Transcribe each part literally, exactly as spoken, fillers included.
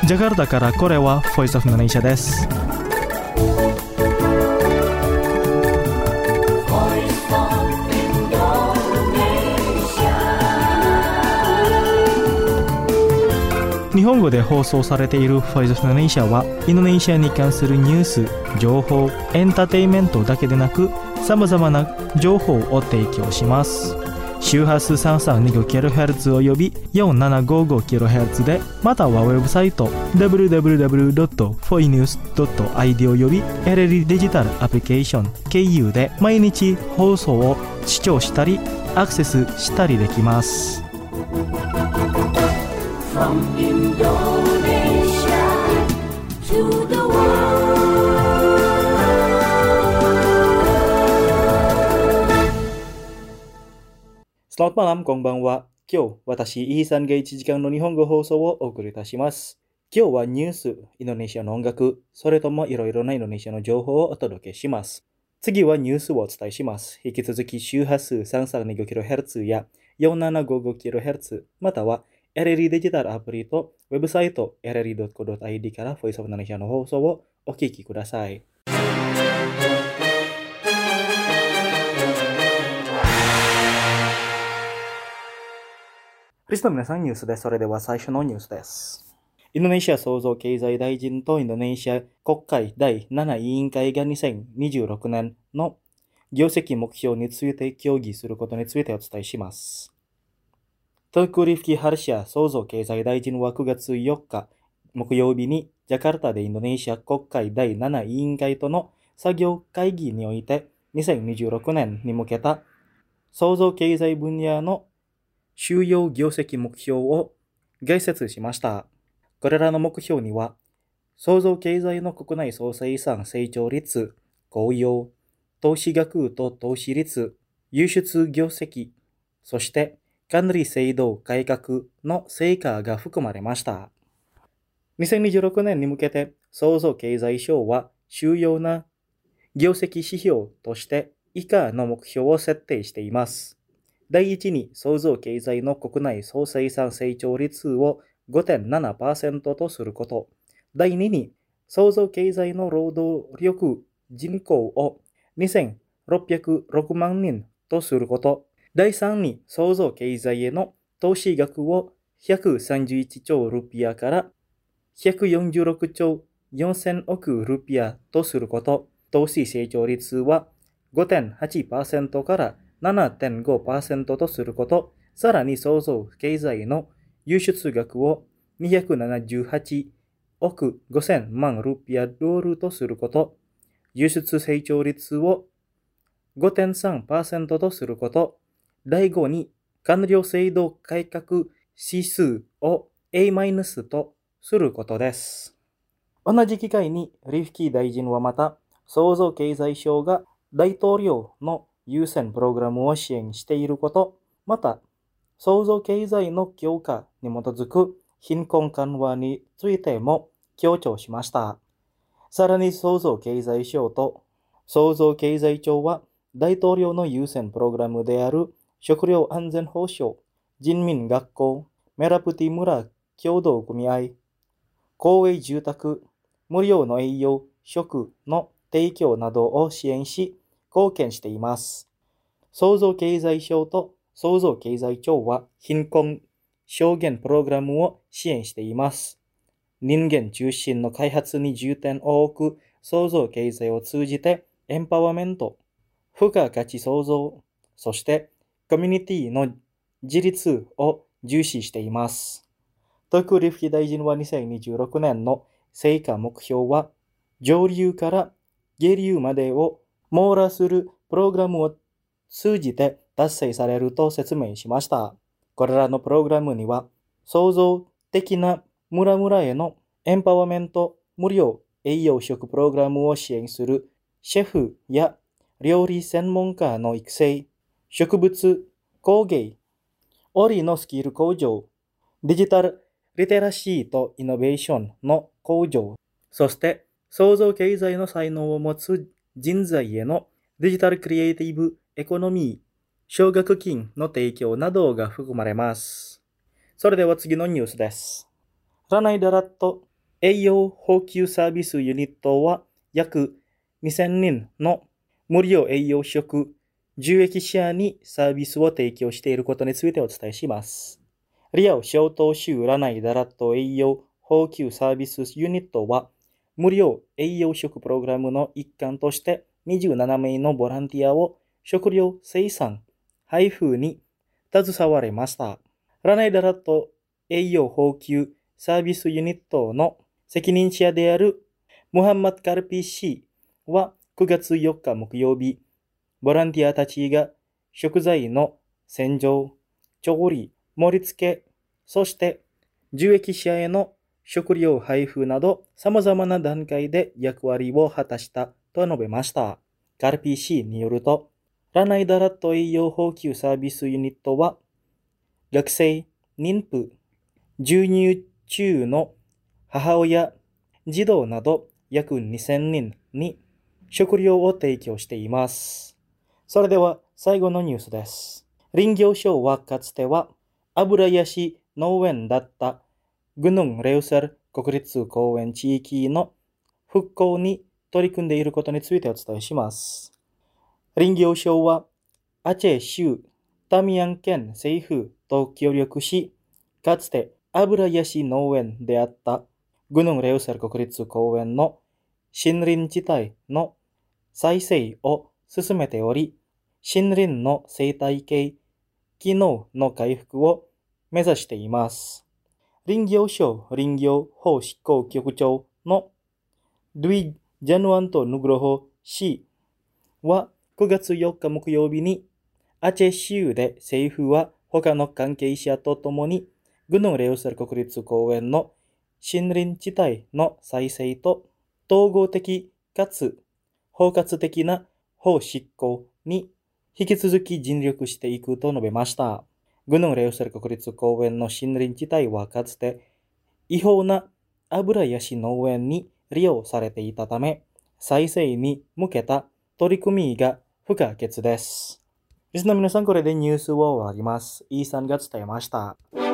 ジャカルタからこれは Voice of Indonesia です。日本語で放送されている Voice of Indonesia はインドネシアに関するニュース、情報、エンターテインメントだけでなくさまざまな情報を提供します。周波数 さんさんにごキロヘルツ および よんななごごキロヘルツ で、またはウェブサイト ダブリューダブリューダブリュードットフォイニュースドットアイディー および エルエル デジタルアプリケーション経由で毎日放送を視聴したりアクセスしたりできます。From Indonesia to the world. Selamat malam, konbanwa. 今日、私、イーサンがいちじかんの日本語放送をお送りいたします。今日はニュース、インドネシアの音楽、それともいろいろなインドネシアの情報をお届けします。次はニュースをお伝えします。引き続き周波数 さんさんにごキロヘルツ や よんななごごキロヘルツ、またはエルエル デジタルアプリとウェブサイト エルエルドットコードットアイディー から Voice of Indonesia の放送をお聞きください。リスナーの皆さん、ニュースです。それでは最初のニュースです。インドネシア創造経済大臣とインドネシア国会だいなな委員会がにせんにじゅうろくねんの業績目標について協議することについてお伝えします。トクリフキ・ハルシャ創造経済大臣はくがつよっか木曜日にジャカルタでインドネシア国会だいなな委員会との作業会議においてにせんにじゅうろくねんに向けた創造経済分野の主要業績目標を概説しました。これらの目標には、創造経済の国内総生産成長率、雇用、投資額と投資率、輸出業績、そして管理制度改革の成果が含まれました。にせんにじゅうろくねんに向けて、創造経済省は主要な業績指標として以下の目標を設定しています。だいいちに、創造経済の国内総生産成長率を ごてんななパーセント とすること。だいにに、創造経済の労働力人口をにせんろっぴゃくろくまんにんとすること。だいさんに、創造経済への投資額をひゃくさんじゅういちちょうルピアからひゃくよんじゅうろくちょうよんせんおくルピアとすること。投資成長率は ごてんはちパーセント から ななてんごパーセント とすること。さらに創造経済の輸出額をにひゃくななじゅうはちおくごせんまんルピアドルとすること。輸出成長率を ごてんさんパーセント とすること。だいごに、官僚制度改革指数を エーマイナス とすることです。同じ機会にリフキー大臣はまた、創造経済省が大統領の優先プログラムを支援していること、また、創造経済の強化に基づく貧困緩和についても強調しました。さらに創造経済省と創造経済庁は大統領の優先プログラムである食料安全保障、人民学校、メラプティ村協同組合、公営住宅、無料の栄養食の提供などを支援し、貢献しています。創造経済省と創造経済庁は貧困証言プログラムを支援しています。人間中心の開発に重点を置く創造経済を通じてエンパワーメント、付加価値創造、そしてコミュニティの自立を重視しています。トクリフキ大臣はにせんにじゅうろくねんの成果目標は上流から下流までを網羅するプログラムを通じて達成されると説明しました。これらのプログラムには創造的な村々へのエンパワーメント無料栄養食プログラムを支援するシェフや料理専門家の育成、植物工芸、織のスキル向上、デジタルリテラシーとイノベーションの向上、そして創造経済の才能を持つ人材へのデジタルクリエイティブエコノミー、奨学金の提供などが含まれます。それでは次のニュースです。ラナイダラット栄養補給サービスユニットは約にせんにんの無料栄養食受益者にサービスを提供していることについてお伝えします。リアオ小島州ラナイダラット栄養補給サービスユニットは無料栄養食プログラムの一環としてにじゅうななめいのボランティアを食料生産、配布に携われました。ラナイダラット栄養補給サービスユニットの責任者であるムハンマド・カルピー氏はくがつよっか木曜日、ボランティアたちが食材の洗浄、調理、盛り付け、そして受益者への食料配布など様々な段階で役割を果たしたと述べました。カルピー氏によると、ラナイダラット栄養補給サービスユニットは、学生、妊婦、授乳中の母親、児童など約にせんにんに食料を提供しています。それでは最後のニュースです。林業省はかつては油ヤシ農園だったグヌンレウサル国立公園地域の復興に取り組んでいることについてお伝えします。林業省はアチェ州タミヤン県政府と協力し、かつて油ヤシ農園であったグヌンレウサル国立公園の森林地帯の再生を進めており、森林の生態系、機能の回復を目指しています。林業省林業法執行局長のドゥイ・ジャヌアント・ヌグロホ氏はくがつよっか木曜日にアチェ州で政府は他の関係者とともにグヌンレウサル国立公園の森林地帯の再生と統合的かつ包括的な法執行に引き続き尽力していくと述べました。グヌンレウサル国立公園の森林地帯はかつて違法な油ヤシ農園に利用されていたため、再生に向けた取り組みが不可欠です。リスナーの皆さん、これでニュースを終わります。イーさんが伝えました。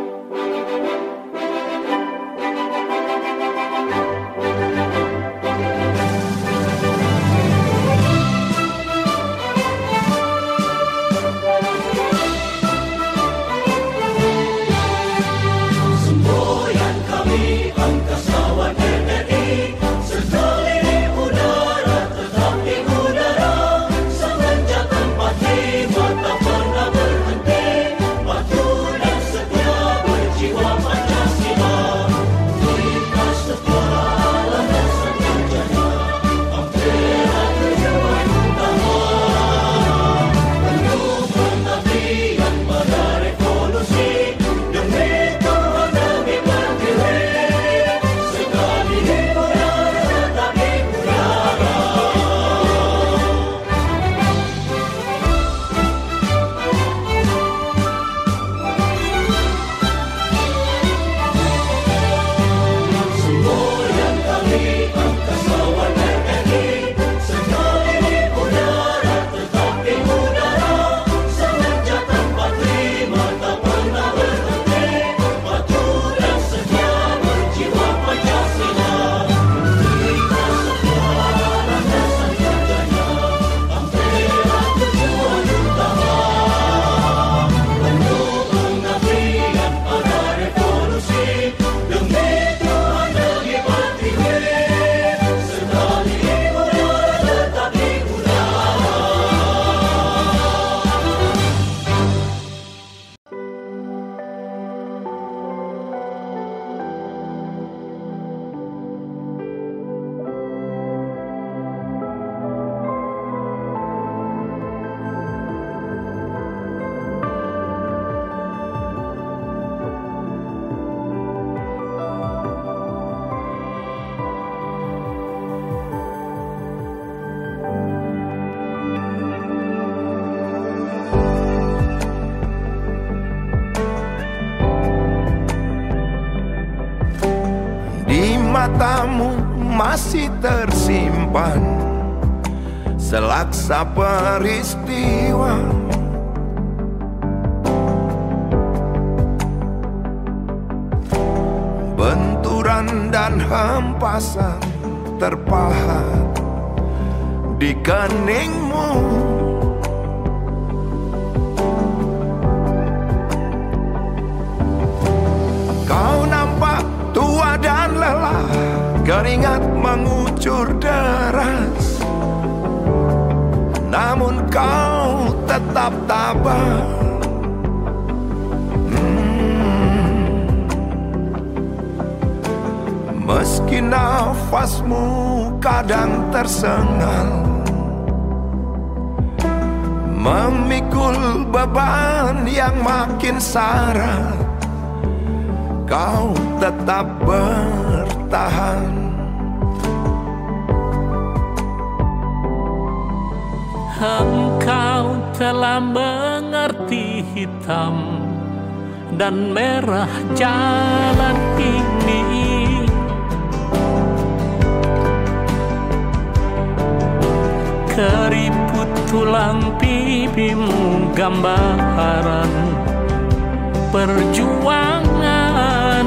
Matamu masih tersimpan selaksa peristiwa, benturan Kehidupan dan hempasan terpahat di keningmu. Kau nampak tua dan lelah, keringat mengucur deras, namun kau tetap tabah. Meski nafasmu kadang tersengal, memikul beban yang makin syarat, kau tetap bertahan. Engkau telah mengerti hitam dan merah jalan ini. Keriput tulang pipimu gambaran perjuangan.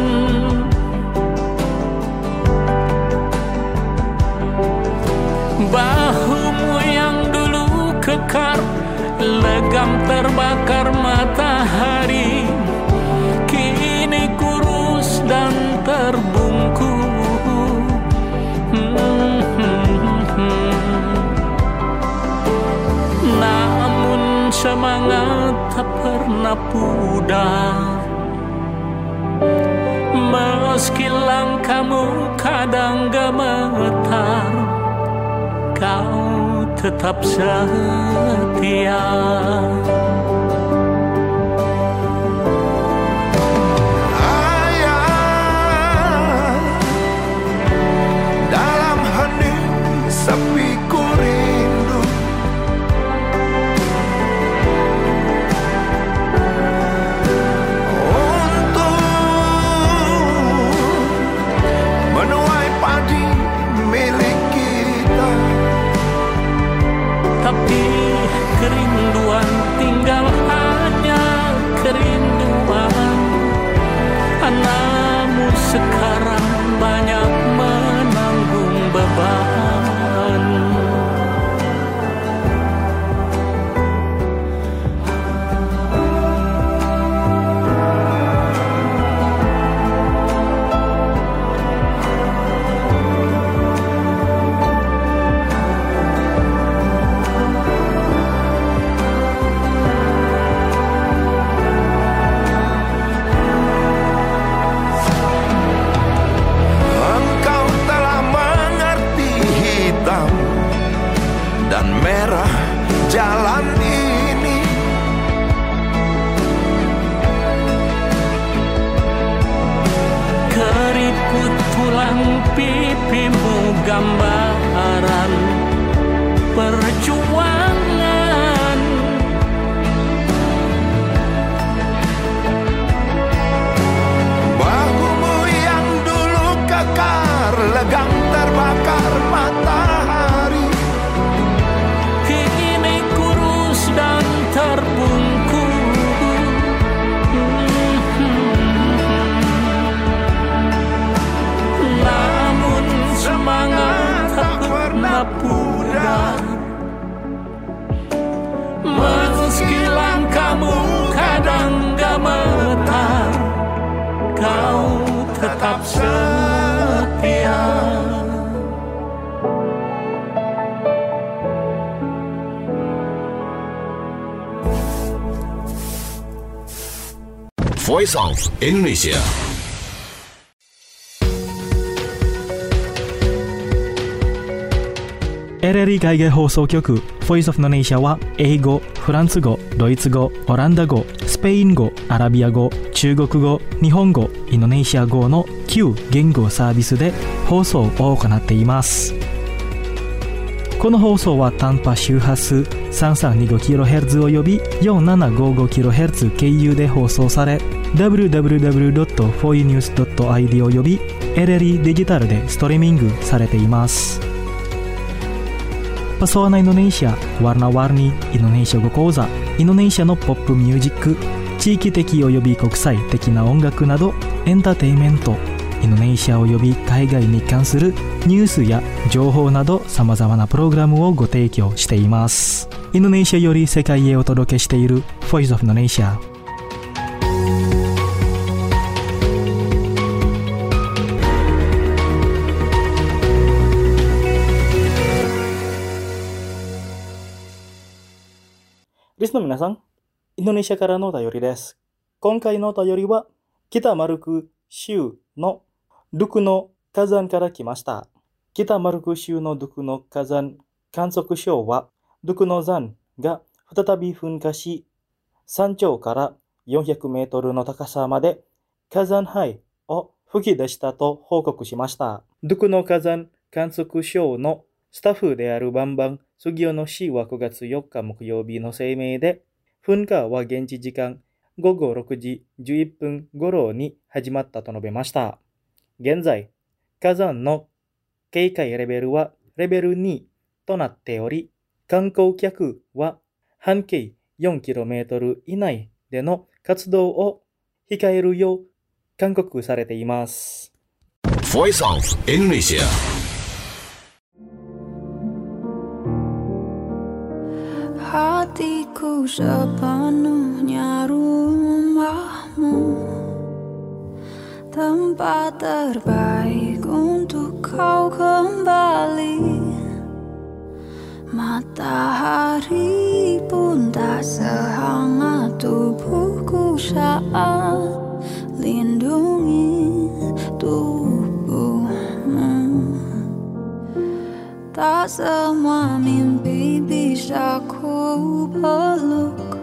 Bahumu yang dulu kekar, legam terbakar matahari, kini kurus dan terbungkus. Namun semangat tak pernah pudar, meski langkahmu kadang gemetar, kau tetap setia. Ayah, dalam hening sepi ku rindu, untuk menuai padi milik kita. Tapi kerinduan tinggal hanya kerinduan. Anakmu sekarang banyak menanggung beban. Merah jalan ini, keriput tulang pipimu gambaran perjuangan. bahumu yang dulu kekar, legam terbakar matahari, dan terbungkus. Namun semangat tak pernah pudar, meski langkahmu kadang gemetar, kau tetap setia. Voice of Indonesia. エルエルイ 海外放送局 Voice of Indonesia は英語、フランス語、ドイツ語、オランダ語、スペイン語、アラビア語、中国語、日本語、インドネシア語のきゅう言語サービスで放送を行っています。この放送は短波周波数 さんさんにごキロヘルツ および よんななごごキロヘルツ 経由で放送され、ダブリューダブリューダブリュードットフォーユーニュースドットアイディー および エルエルイ デジタルでストリーミングされています。Pesona Indonesia, warna-warni Indonesia語講座、インドネシアのポップミュージック、地域的および国際的な音楽などエンターテインメント、 インドネシア及び海外に関するニュースや情報など様々なプログラムをご提供しています。インドネシアより世界へお届けしている Voice of Indonesia。 リスの皆さん、インドネシアからのお便りです。今回のお便りは、北マルク州のドゥクノ火山から来ました。北マルク州のドゥクノ火山観測所は、ドゥクノ山が再び噴火し、山頂からよんひゃくメートルの高さまで火山灰を吹き出したと報告しました。ドゥクノ火山観測所のスタッフであるバンバン・スギオノ氏はくがつよっか木曜日の声明で、噴火は現地時間ごごろくじじゅういっぷん頃に始まったと述べました。現在、火山の警戒レベルはレベルにとなっており、観光客は半径よんキロメートル以内での活動を控えるよう勧告されています。 Voice of Indonesia。 Hatiku sepenuhnya rumahmu, tempat terbaik untuk kau kembali. Matahari pun tak sehangat tubuhku saat lindungi tubuhmu. Tak semua mimpi bisa ku peluk,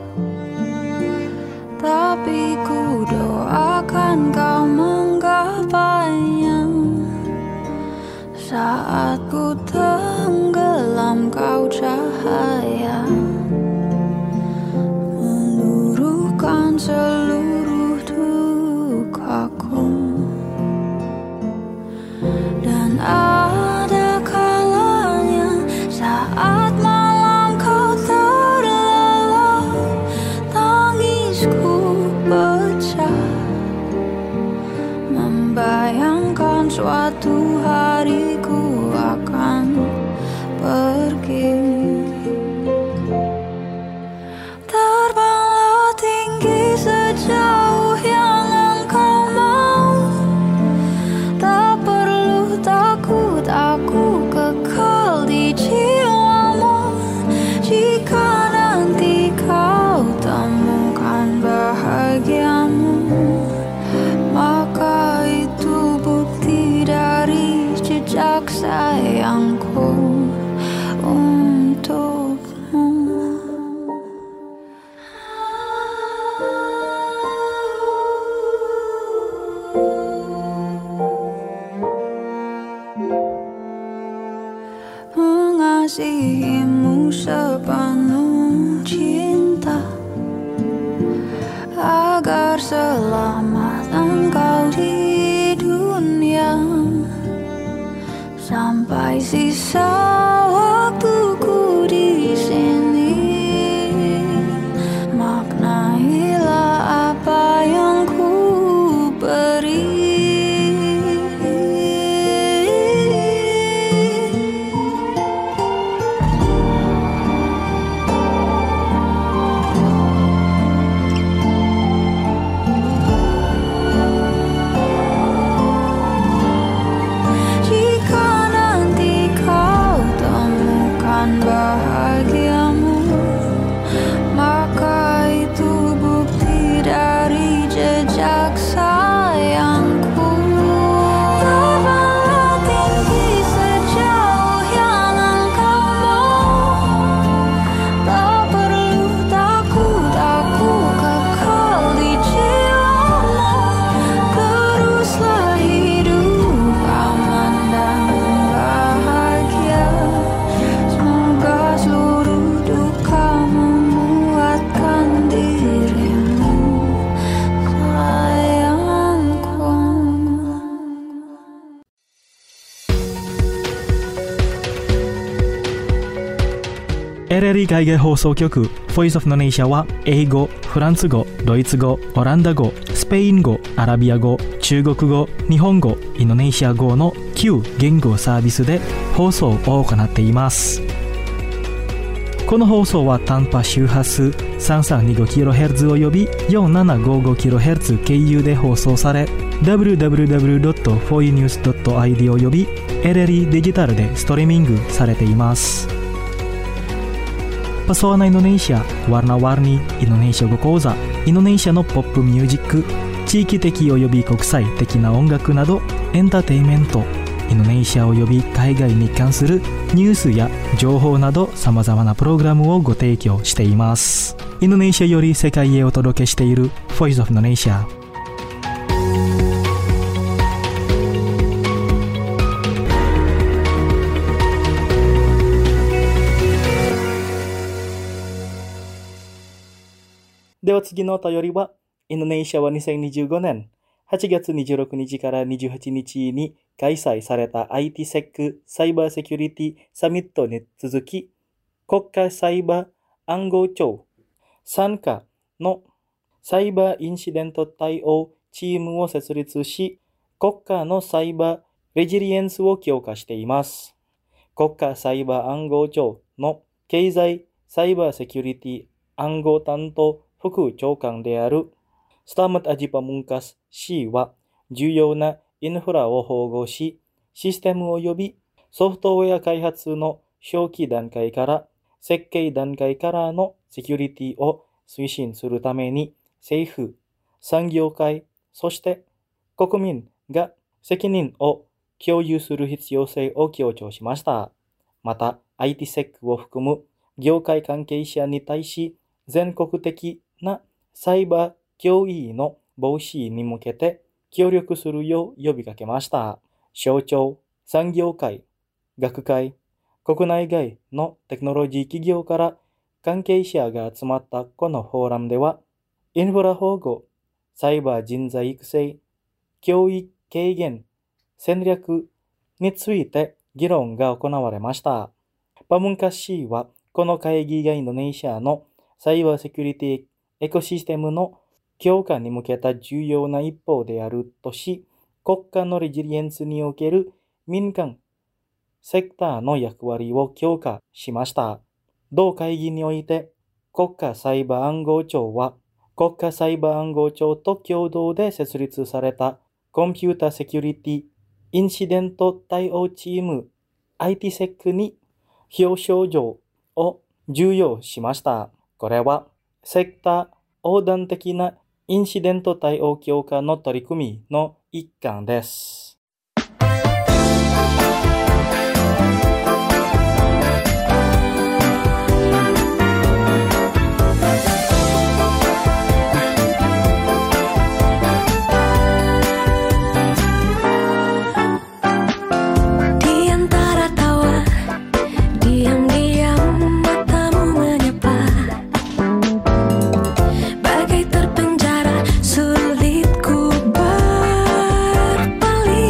tapi ku doakan kau menggapainya. Saat ku tenggelam kau cahaya meluruhkan seluruh dukaku. Dan ada kalanya saat malam kau terlelap, tangisku pecah, membayangkan suatu hari ku akan pergi. Terbanglah tinggi sejauh yang engkau mau, tak perlu takut, aku kekal di jiwamu. Jika nanti kau temukan bahagiamu, maka itu bukti dari jejak sayangku untukmu. Mengasihimu sepenuh cinta, agar selamat engkau di dunia, sampai sisa waktuku di sini. Maknailah apa yang ku beri. Bahagiamu, maka itu bukti dari jejak sayangku. Terbanglah tinggi sejauh yang engkau mau, tak perlu takut, aku kekal di jiwamu. Teruslah hidup aman dan bahagia, seluruh duka memuatkan dirimu, sayangku. エルエルイ 海外放送局 Voice of Indonesia は英語、フランス語、ドイツ語、オランダ語、スペイン語、アラビア語、 中国語、日本語、インドネシア語のきゅう言語サービスで放送を行っています。この放送は短波周波数 さんさんにごキロヘルツ および よんななごごキロヘルツ 経由で放送され、ダブリューダブリューダブリュードットフォーユーニュースドットアイディー および エルエルイー デジタルでストリーミングされています。Pesona Indonesia, warna-warni Indonesia語講座、インドネシアのポップミュージック、地域的および国際的な音楽などエンターテインメント、インドネシアおよび海外に関するニュースや情報など様々なプログラムをご提供しています。インドネシアより世界へお届けしている Voice of Indonesia。 では次のお便りは、インドネシアはにせんにじゅうごねんはちがつにじゅうろくにちからにじゅうはちにちに開催された アイティーセック サイバーセキュリティサミットに続き、国家サイバー暗号庁傘下のサイバーインシデント対応チームを設立し、国家のサイバーレジリエンスを強化しています。国家サイバー暗号庁の経済サイバーセキュリティ暗号担当副長官であるスタマット・アジパムンカス氏は、重要なインフラを統合し、システム及びソフトウェア開発の初期段階から設計段階からのセキュリティを推進するために、政府、産業界、そして国民が責任を共有する必要性を強調しました。また、アイティーセック を含む業界関係者に対し、全国的なサイバー脅威の防止に向けて協力するよう呼びかけました。省庁、産業界、学会、国内外のテクノロジー企業から関係者が集まったこのフォーラムでは、インフラ保護、サイバー人材育成、教育軽減、戦略について議論が行われました。パムンカス氏は、この会議がインドネシアのサイバーセキュリティエコシステムの強化に向けた重要な一歩であるとし、国家のレジリエンスにおける民間セクターの役割を強化しました。同会議において、国家サイバー暗号庁は、国家サイバー暗号庁と共同で設立されたコンピュータセキュリティインシデント対応チーム アイティーセック に表彰状を授与しました。これは、セクター横断的なインシデント対応強化の取り組みの一環です。 Bagai terpenjara, sulit ku berpaling.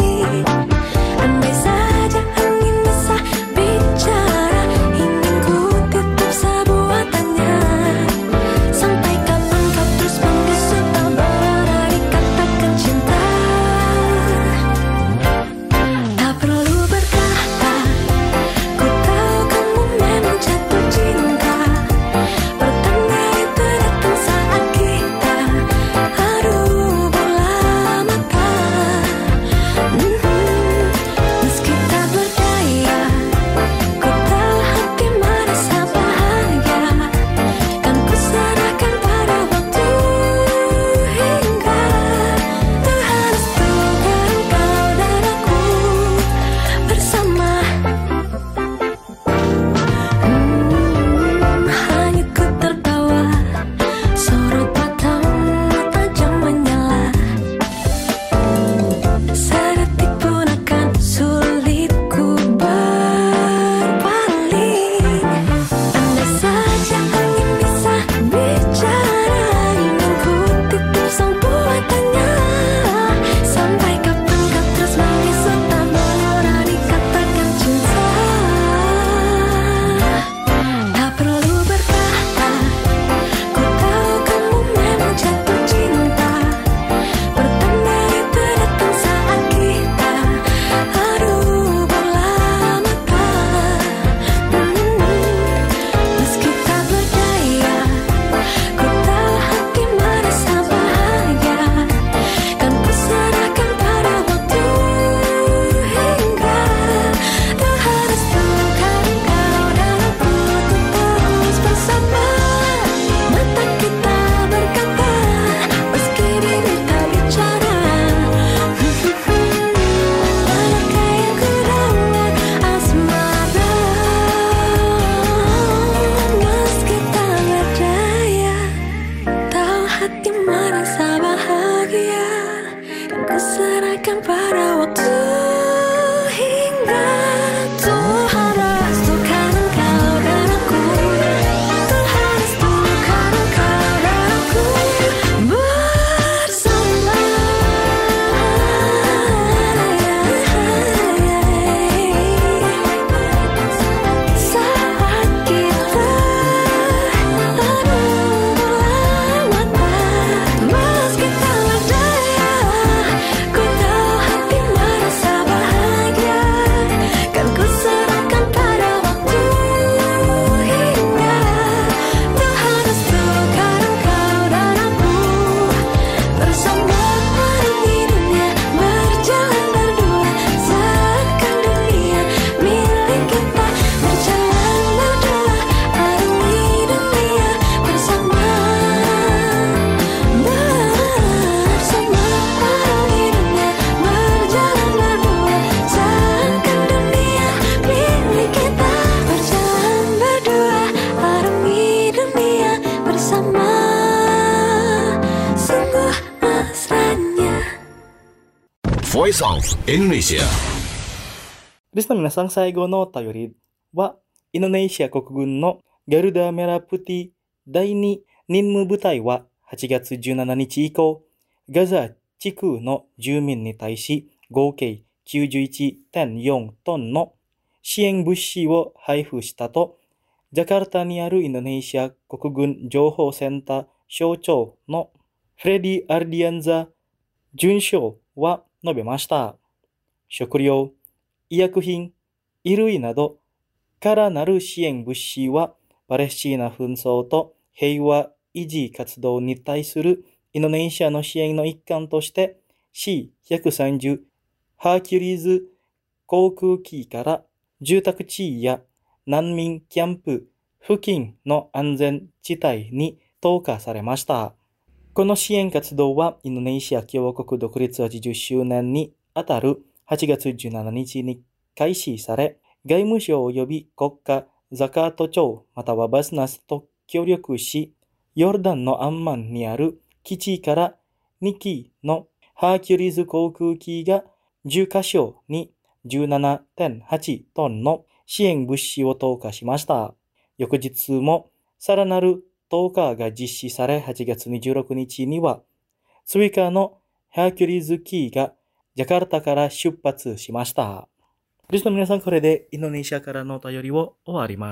Voice of Indonesia. リスナーの皆さん、最後のお便りは、インドネシア国軍のガルダ・メラプティだいに任務部隊ははちがつじゅうしちにち以降、ガザ地区の住民に対し合計 きゅうじゅういちてんよん トンの支援物資を配布したと、ジャカルタにあるインドネシア国軍情報センター省長のフレディ・アルディアンザ准将は述べました。食料、医薬品、衣類などからなる支援物資はパレスチナ紛争と平和維持活動に対するインドネシアの支援の一環として シーひゃくさんじゅう ハーキュリーズ航空機から住宅地や難民キャンプ付近の安全地帯に投下されました。この支援活動はインドネシア共和国独立はちじゅっしゅうねんにあたるはちがつじゅうしちにちに開始され、外務省及び国家ザカート庁またはバスナスと協力し、ヨルダンのアンマンにある基地からにきのハーキュリーズ航空機がじゅっかしょに じゅうななてんはち トンの支援物資を投下しました。翌日もさらなる投下が実施され、はちがつにじゅうろくにちには追加のハーキュリーズ機がジャカルタから出発しました。リスナーの皆さん、これでインドネシアからのお便りを終わります。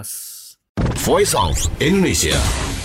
Voice of Indonesia.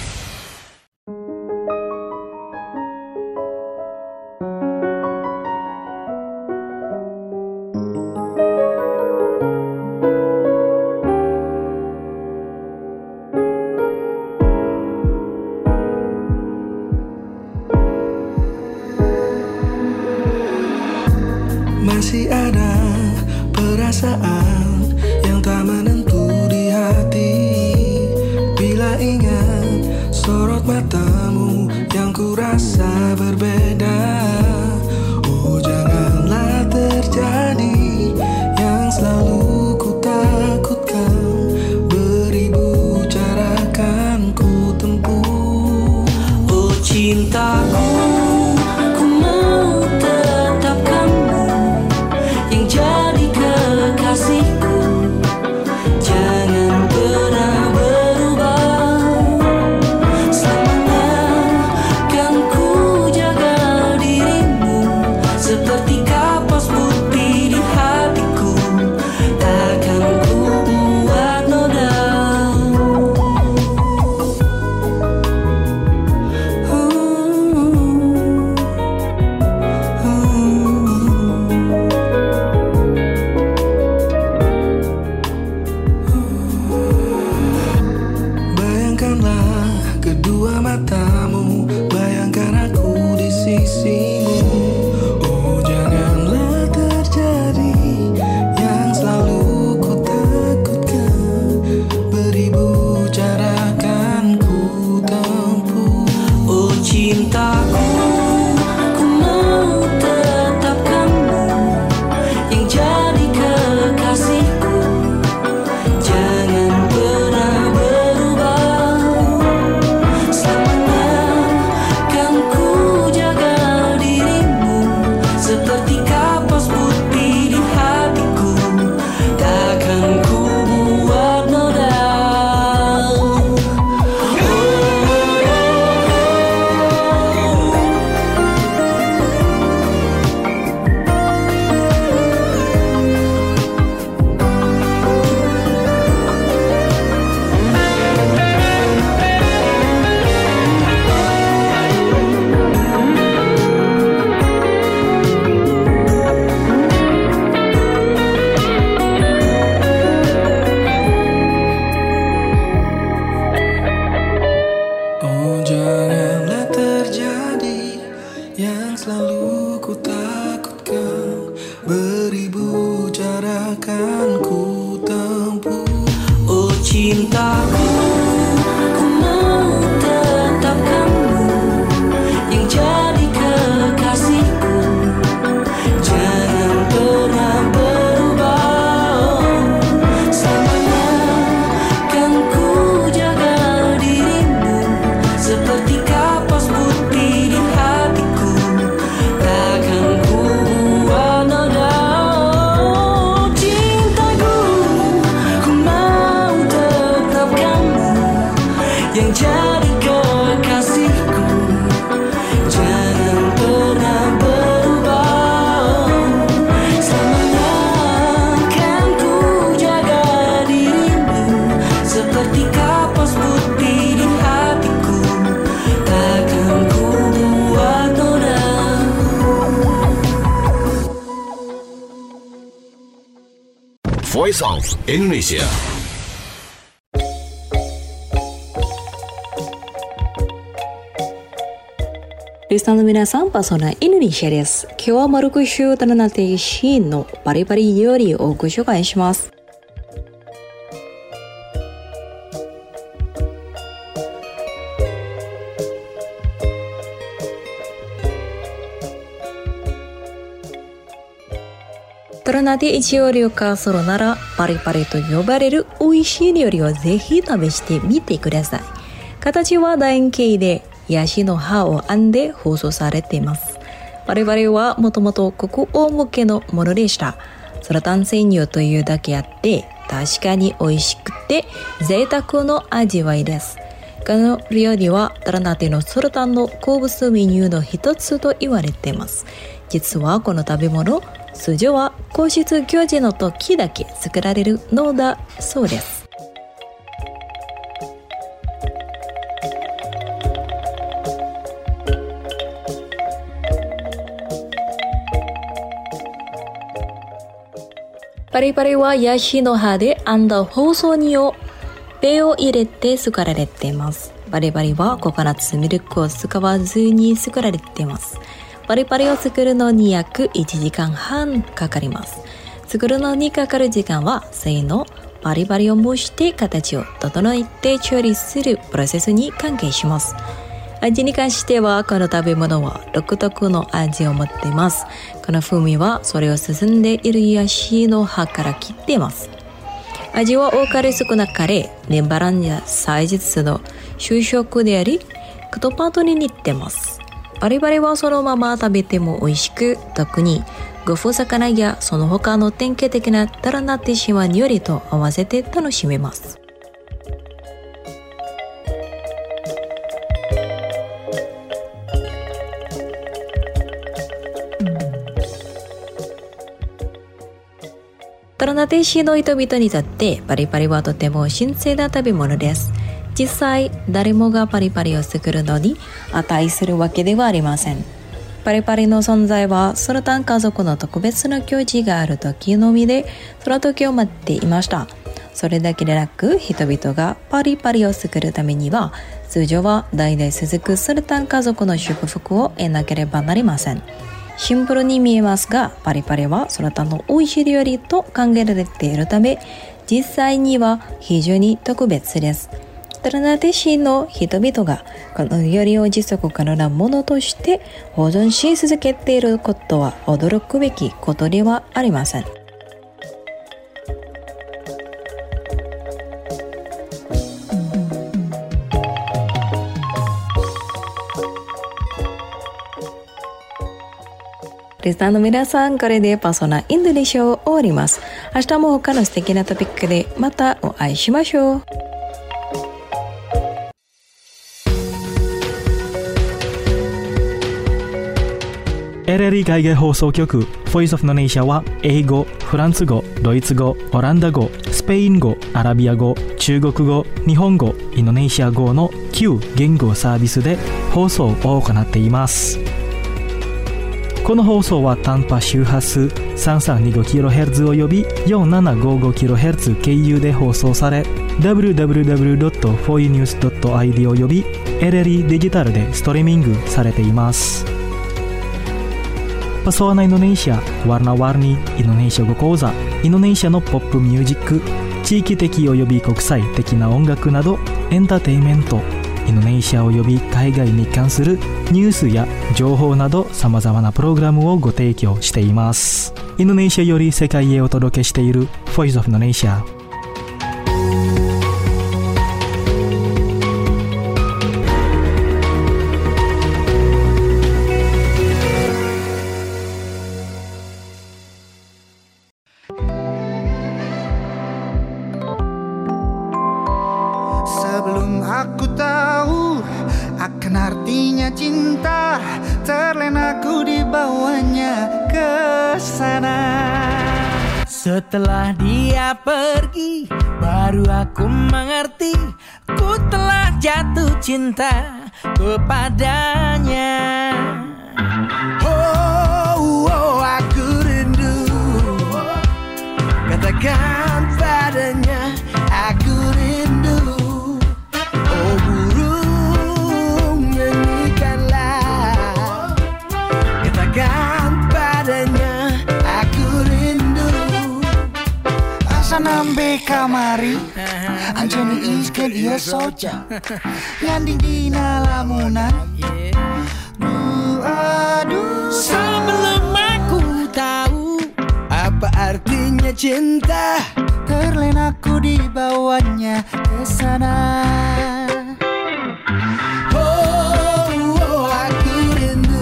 Masih ada perasaan yang tak menentu di hati bila ingat sorot matamu yang kurasa berbeda. Oh, janganlah terjadi yang selalu ku takutkan, beribu cara kan ku tempuh. Oh cintaku, yang jadi kekasihku. Jangan pernah berubah. Selamanya kan ku jaga dirimu seperti kapas putih di hatiku. Takkan ku buat noda. Voice of Indonesia. リスナーの皆さん、パーソナインドネシアです。今日はマルク州タルナテシーンのパリパリ料理をご紹介します。タルナテ一料理を化するなら、パリパリと呼ばれる美味しい料理をぜひ試してみてください。形は楕円形で、ヤシの葉を編んで包装されています。パリパリはもともと国王向けのものでした。サラタン専用というだけあって、確かに美味しくて贅沢の味わいです。この料理はタルナテのスルタンの好物メニューの一つと言われています。実はこの食べ物、通常は皇室行事の時だけ作られるのだそうです。パリパリはヤシの葉で編んだ包装にをペを入れて作られています。パリパリはココナッツミルクを使わずに作られています。パリパリを作るのに約いちじかんはんかかります。作るのにかかる時間は生のパリパリを蒸して形を整えて調理するプロセスに関係します。味に関してはこの食べ物は独特の味を持っています。この風味はそれを進んでいるヤシの葉から切っています。味は多かれ少なかれ年バランや祭日の主食であり、クトパートに似ています。パリパリはそのまま食べても美味しく、特にゴフ魚やその他の典型的なタルナテ島料理と合わせて楽しめます。タルナテ市の人々にとってパリパリはとても新鮮な食べ物です。実際誰もがパリパリを作るのに値するわけではありません。パリパリの存在はスルタン家族の特別な行事がある時のみで、その時を待っていました。それだけでなく、人々がパリパリを作るためには通常は代々続くスルタン家族の祝福を得なければなりません。シンプルに見えますが、パリパリはスルタンの美味しい料理と考えられているため、実際には非常に特別です。タルナテ市の人々がこの料理を持続可能なものとして保存し続けていることは驚くべきことではありません。リスナーの皆さん、これでパーソナインドネシアを終わります。明日も他の素敵なトピックでまたお会いしましょう。 エルエルイ 海外放送局 Voice of Indonesia は英語、フランス語、ドイツ語、オランダ語、スペイン語、アラビア語、中国語、日本語、インドネシア語のきゅう言語サービスで放送を行っています。この放送は短波周波数 さんさんにごキロヘルツ および よんななごごキロヘルツ 経由で放送され、ダブリューダブリューダブリュードットフォーユーニュースドットアイディー および エルエルイ デジタルでストリーミングされています。Pesona Indonesia, warna-warni Indonesia語講座、インドネシアのポップミュージック、地域的および国際的な音楽などエンターテインメント、インドネシアおよび海外に関するニュースや情報などさまざまなプログラムをご提供しています。インドネシアより世界へお届けしている Voice of Indonesia。 Sebelum aku tahu akan artinya cinta, terlena ku dibawanya ke sana. Setelah dia pergi, baru aku mengerti, ku telah jatuh cinta kepadanya. Oh, oh, aku rindu, katakan padanya, aku rindu. Oh burung, nyanyikanlah, katakan padanya, aku rindu. Asa nambe kamari, anjani iskan ia soja, nyanding dina lamunan. Aduh, sebelum aku tahu apa artinya cinta, terlena ku dibawanya ke sana. Oh, oh, aku rindu,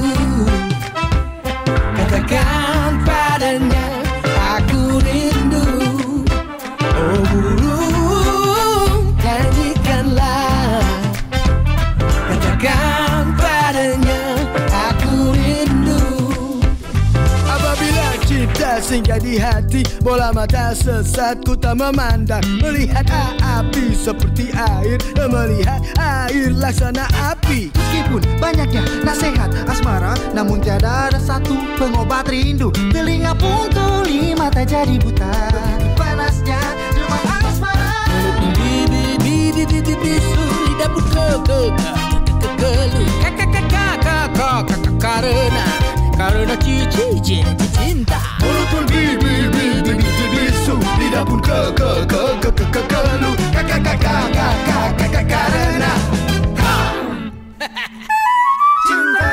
katakan padanya, aku rindu. Oh burung, nyanyikanlah, katakan padanya, aku rindu. Apabila cinta singgah di hati, bola mata sesat ku tak memandang, melihat api seperti air, melihat air laksana api. Meskipun banyaknya nasihat asmara, namun tiada ada satu pengobat rindu. Telinga pun tuli, mata jadi buta, panasnya cuma asmara. Bibi bibi bibi bisu lidah pun ke ke ke ke kakak kakak kakak kakak karena karena cici cici cinta. Mulut pun bibi bibi bibi bisu, lidah pun ke ke ke ke ke ke ke lu kakak kakak kakak kakak karena cinta.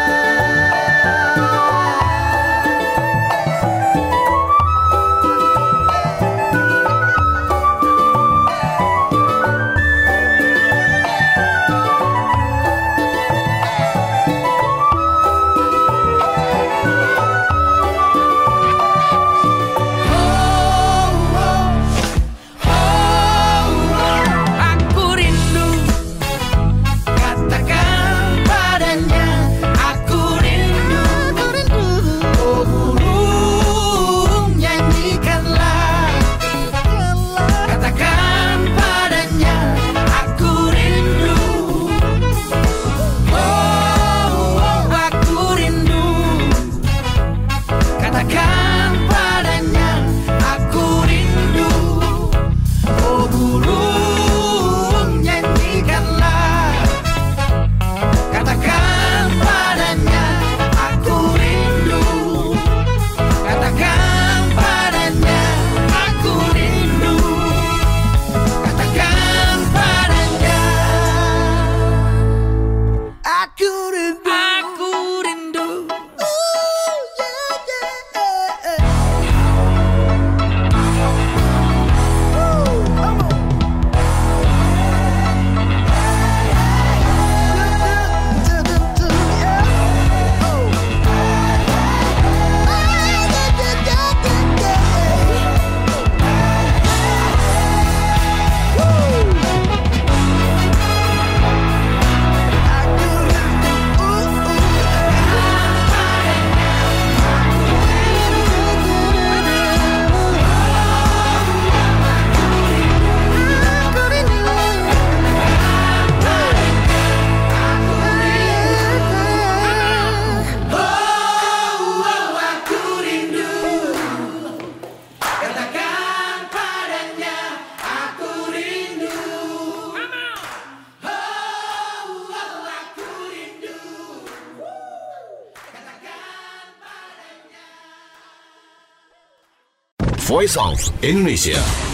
Voice of Indonesia.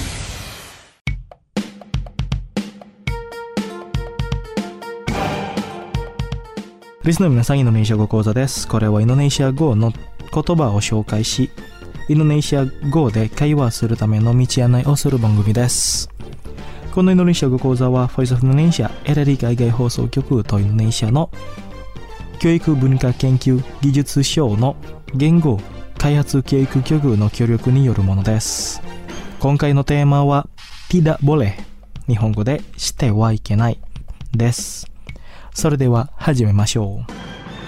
リスナーの皆さん、インドネシア語講座です。これはインドネシア語の言葉を紹介し、インドネシア語で会話するための道案内をする番組です。このインドネシア語講座は Voice of Indonesia エラリ海外放送局とインドネシアの教育文化研究技術省の言語開発教育局の協力によるものです。今回のテーマは Tidak boleh、日本語でしてはいけないです。それでは始めましょう。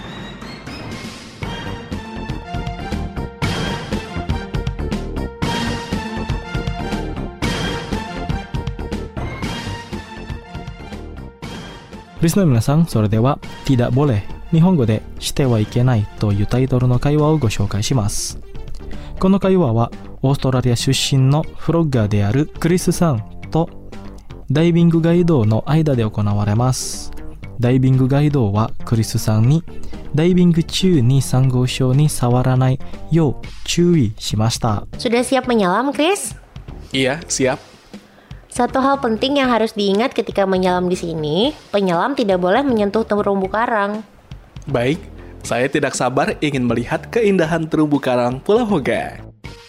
リスナーの皆さん、それではtidak boleh、日本語でしてはいけないというタイトルの会話をご紹介します。この会話はオーストラリア出身のフロッガーであるクリスさんとダイビングガイドの間で行われます。ダイビングガイドはクリスさんにダイビング中にサンゴ礁に触らないよう注意しました。 Sudah siap menyelam, Chris? Iya, siap. Satu hal penting yang harus diingat ketika menyelam di sini, penyelam tidak boleh menyentuh terumbu karang. Baik, saya tidak sabar ingin melihat keindahan terumbu karang Pulau Hoga.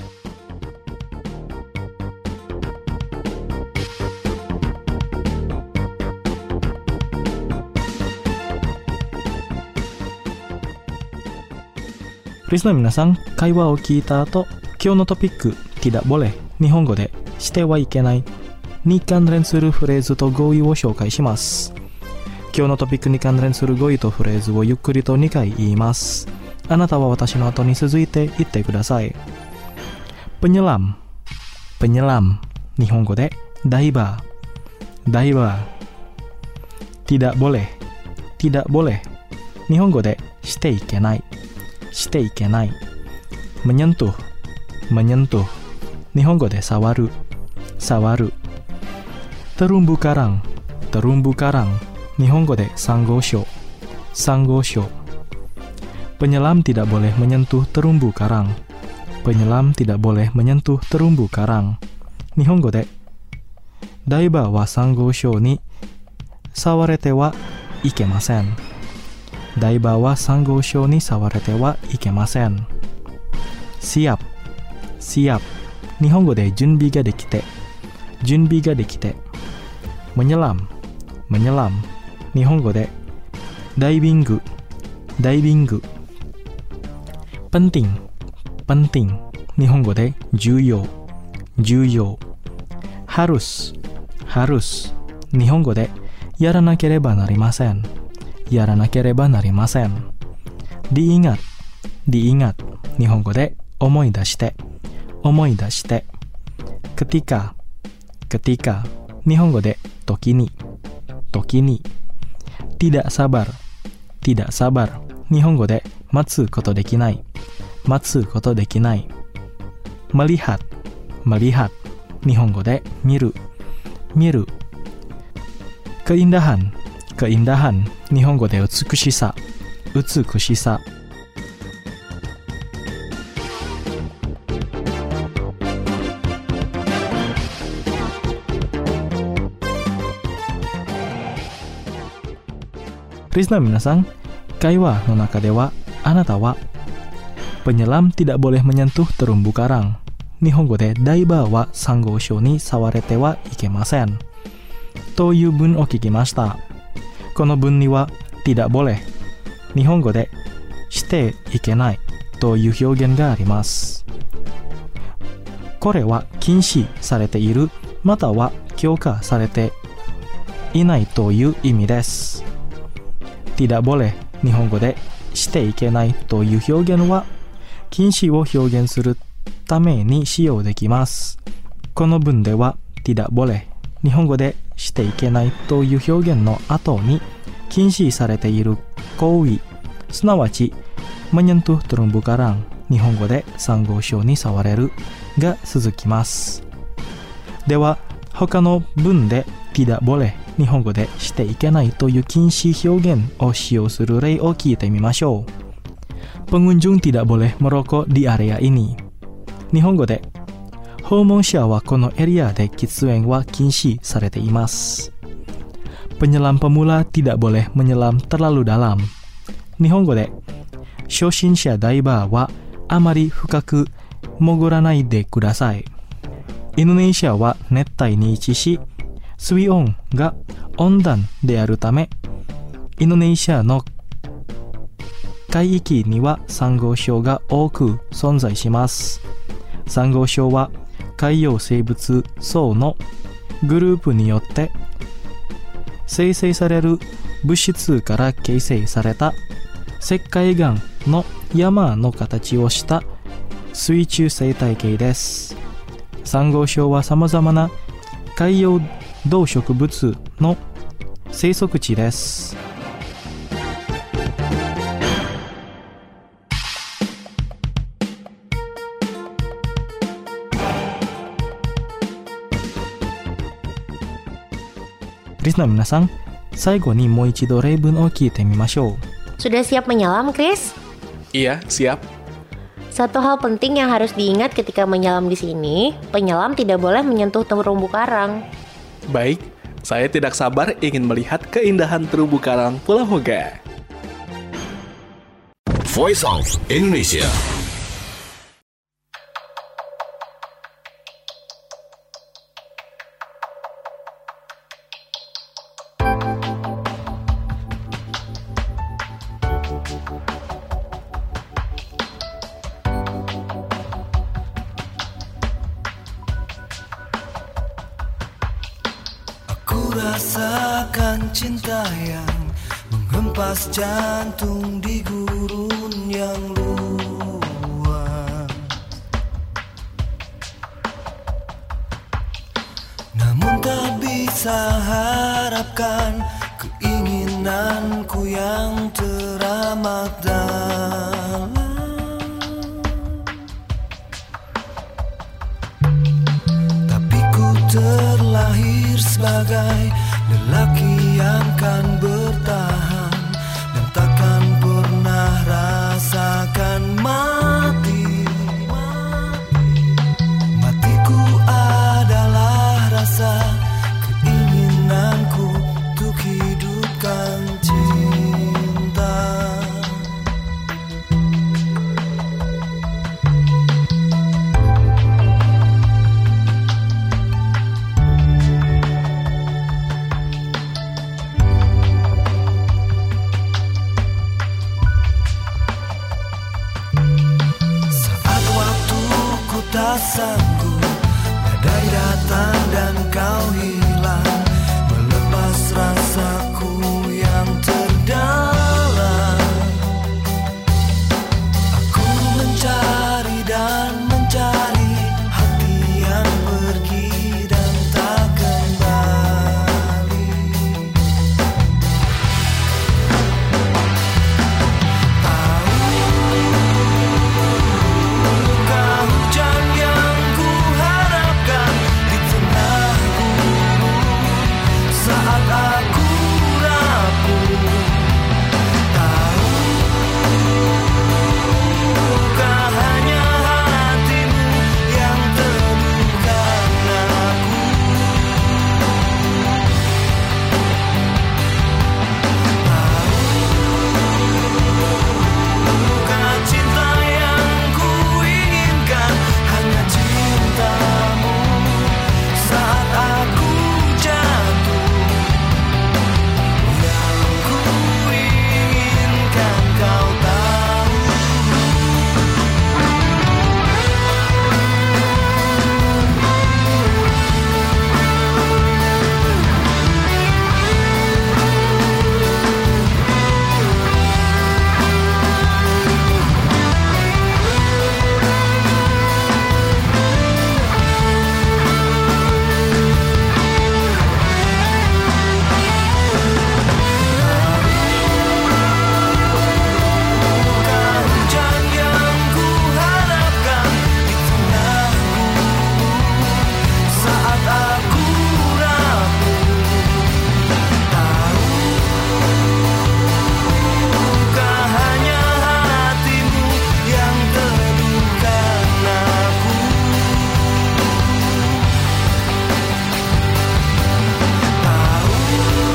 Listener 皆さん、会話を聞いた後、今日のトピック、tidak boleh、日本語でしてはいけないに関連するフレーズと語彙を紹介します。今日のトピックに関連する語彙とフレーズをゆっくりとにかい言います。あなたは私の後に続いて言ってください。penyelam、penyelam、日本語でダイバー、ダイバー。tidak boleh、tidak boleh、日本語でしていけない、していけない。menyentuh、menyentuh、日本語で触る、触る。terumbu karang、terumbu karang、日本語でサンゴ礁、サンゴ礁。penyelam tidak boleh menyentuh terumbu karang、penyelam tidak boleh menyentuh terumbu karang、日本語でダイバーはサンゴ礁に触れてはいけません。ダイバーはサンゴ礁に触れてはいけません。siap、siap、日本語で準備ができて、準備ができて。menyelam、menyelam、日本語でダイビング、ダイビング。penting、penting、日本語で重要、重要。harus、harus、日本語でやらなければなりません、やらなければなりません。diingat、diingat、日本語で思い出して、思い出して。ketika、ketika、日本語で時に、時に。tidak sabar、tidak sabar、日本語で待つことできない、待つことできない。melihat、melihat、日本語で見る、見る。keindahan、keindahan、日本語で美しさ、美しさ。リスナー皆さん、会話の中ではあなたはpenyelam tidak boleh menyentuh terumbu karang、日本語でダイバーはサンゴ礁に触れてはいけませんという文を聞きました。この文にはtidak boleh、日本語でしていけないという表現があります。これは禁止されているまたは許可されていないという意味です。tidak boleh、日本語でしていけないという表現は禁止を表現するために使用できます。この文では tidak boleh、日本語でしていけないという表現の後に禁止されている行為、すなわちmenyentuh terumbu karang、日本語でサンゴ礁に触れるが続きます。では他の文で tidak boleh、日本語でしていけないという禁止表現を使用する例を聞いてみましょう。pengunjung tidak boleh merokok di area ini、日本語で訪問者はこのエリアで喫煙は禁止されています。penyelam pemula tidak boleh menyelam terlalu dalam、日本語で初心者ダイバーはあまり深く潜らないでください。インドネシアは熱帯に位置し、水温が温暖であるため、インドネシアの海域にはサンゴ礁が多く存在します。サンゴ礁は海洋生物層のグループによって生成される物質から形成された石灰岩の山の形をした水中生態系です。サンゴ礁はさまざまな海洋動植物の生息地です。リスナーの皆さん、最後にもう一度例文を聞いてみましょう。 Sudah siap menyelam, Chris? Iya, siap. Satu hal penting yang harus diingat ketika menyelam di sini, penyelam tidak boleh menyentuh terumbu karang. Baik, saya tidak sabar ingin melihat keindahan terumbu karang Pulau Hoga. Voice of Indonesia. Rasakan cinta yang menghempas jantung di gurun yang luas. Namun tak bisa harapkan keinginanku yang teramat dalam. Tapi ku terlahir sebagai lelaki yang kan bertahan dan takkan pernah rasakan mati. Matiku adalah rasa keinginanku untuk hidupkan cinta. Tak sanggup, badai datang dan kau hilang, melepas rasaku yang terdalam. Aku mencari dan mencari hati yang pergi dan tak kembali. Tahukah hujan yang ku harapkan di tengah gurun saat aku rapuh? Tahukah hanya hatimu yang temukan aku? Tahukah cinta yang ku inginkan hanya cintamu saat aku jatuh? Yang ku inginkan kau tahu. Tahukah hujan yang ku harapkan di tengah gurun saat aku rapuh? Tahukah hanya hatimu yang temukan aku? Tahu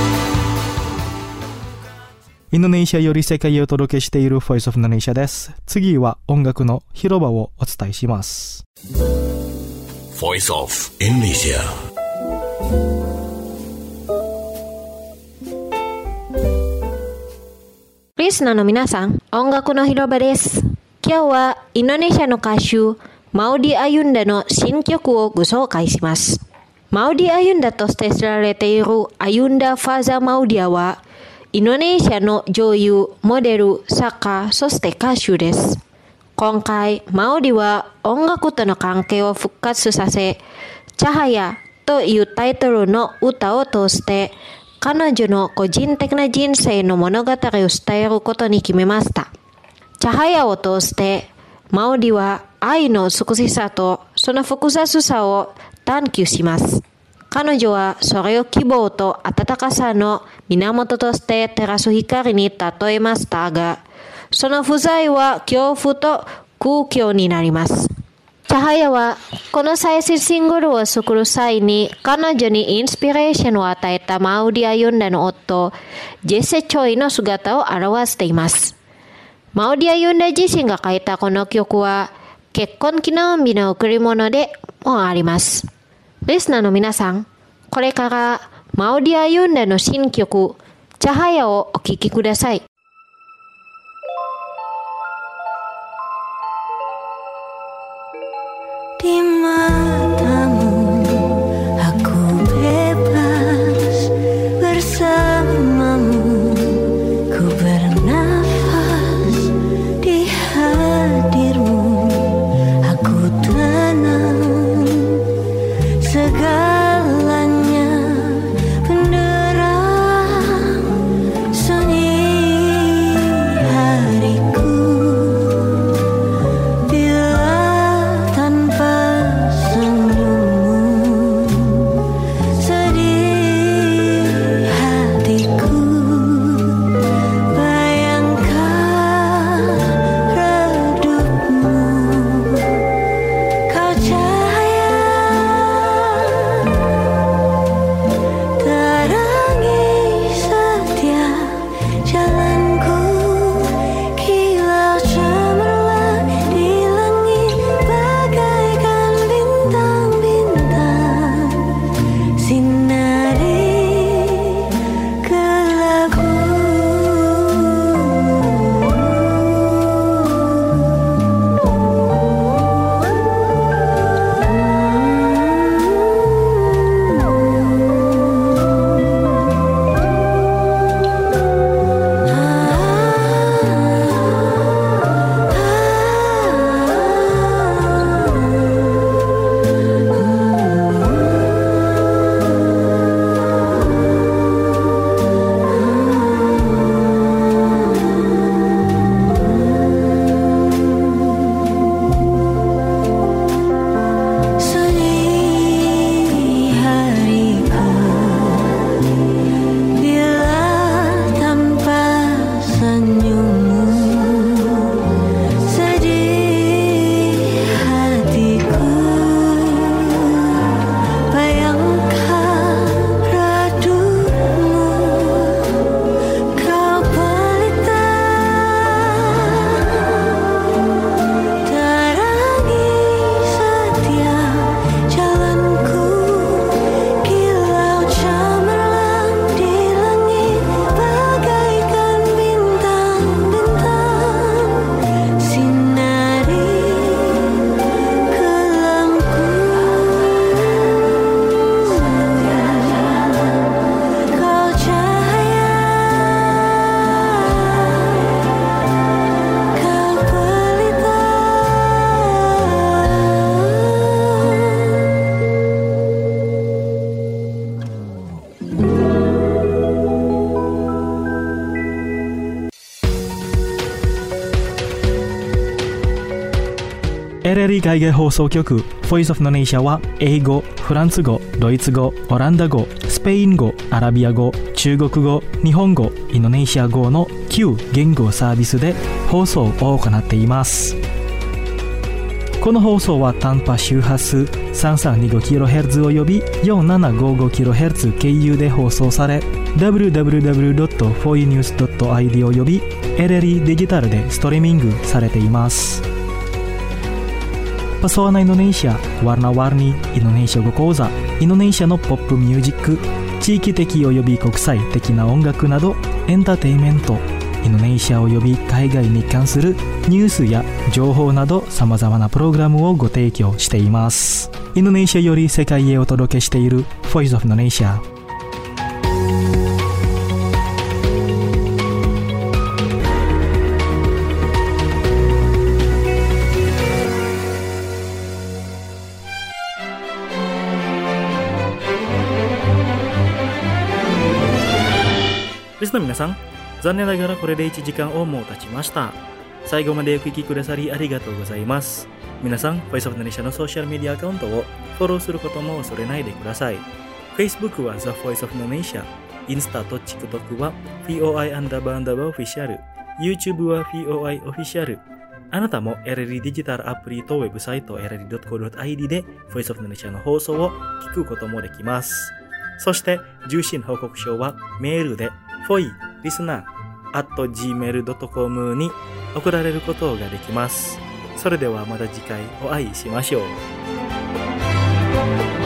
インドネシアより世界へお届けしている Voice of Indonesia です。次は音楽の広場をお伝えします。 Voice of Indonesia. リスナーの皆さん、音楽の広場です。今日はインドネシアの歌手マウディ・アユンダの新曲をご紹介します。 マウディアユンダとして知られているアユンダ・ファーザ・マウディアは、インドネシアの女優、モデル、作家、そして歌手です。今回、マウディは音楽との関係を復活させ、チャハヤというタイトルの歌を通して、彼女の個人的な人生の物語を伝えることに決めました。チャハヤを通して、マウディは愛の美しさとその複雑さを探求します。彼女はそれを希望と温かさの源として照らす光に例えましたが、その不在は恐怖と空虚になります。チャハヤはこの最新シングルを作る際に彼女にインスピレーションを与えたマウディアユンダの夫、ジェセ・チョイの姿を表しています。マウディアユンダ自身が書いたこの曲は結婚記念日の贈り物でもあります。リスナーの皆さん、これからマウディアユンダの新曲、チャハヤをお聴きください。 Di matamu aku bebas bersamamu, ku bernafas di hadirmu, aku tenang segalanya benderang sunyi hariku. エルエル 海外放送局 Voice of Indonesia は英語、フランス語、ドイツ語、オランダ語、スペイン語、アラビア語、中国語、日本語、インドネシア語のきゅう言語サービスで放送を行っています。この放送は短波周波数 さんさんにごキロヘルツ および よんななごごキロヘルツ 経由で放送され ダブリューダブリューダブリュードットフォーユーニュースドットアイディー および エルエルイー デジタルでストリーミングされています。Pesona Indonesia, warna-warni Indonesia語講座、インドネシアのポップミュージック、地域的および国際的な音楽などエンターテインメント、 インドネシア及び海外に関するニュースや情報など様々なプログラムをご提供しています。インドネシアより世界へお届けしている Voice of Indonesia。 リスナーの皆さん、残念ながらこれでいちじかんをもう経ちました。最後までお聞きくださりありがとうございます。皆さん、Voice of Indonesia のソーシャルメディアアカウントをフォローすることも恐れないでください。Facebook は The Voice of Indonesia、インスタと TikTok は フィーオーアイ アンダーバーアンダーバーオフィシャル、YouTube は フィーオーアイ オフィシャル。あなたも エルエルディー デジタルアプリとウェブサイト エルエルディードットコードットアイディー で Voice of Indonesia の放送を聞くこともできます。そして、重心報告書はメールで フォイリスナー アット ジーメールドットコム に送られることができます。それではまた次回お会いしましょう。